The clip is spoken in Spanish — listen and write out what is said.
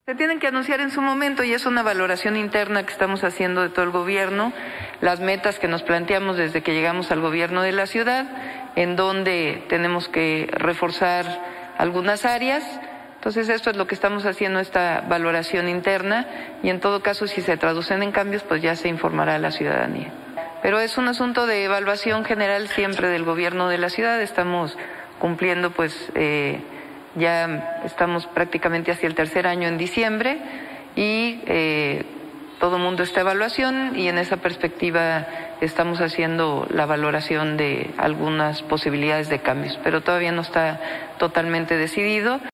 Se tienen que anunciar en su momento y es una valoración interna que estamos haciendo de todo el gobierno, las metas que nos planteamos desde que llegamos al gobierno de la ciudad, en donde tenemos que reforzar algunas áreas. Entonces esto es lo que estamos haciendo, esta valoración interna, y en todo caso si se traducen en cambios pues ya se informará a la ciudadanía. Pero es un asunto de evaluación general siempre del gobierno de la ciudad, estamos cumpliendo pues ya estamos prácticamente hacia el tercer año en diciembre y todo el mundo está en evaluación y en esa perspectiva estamos haciendo la valoración de algunas posibilidades de cambios, pero todavía no está totalmente decidido.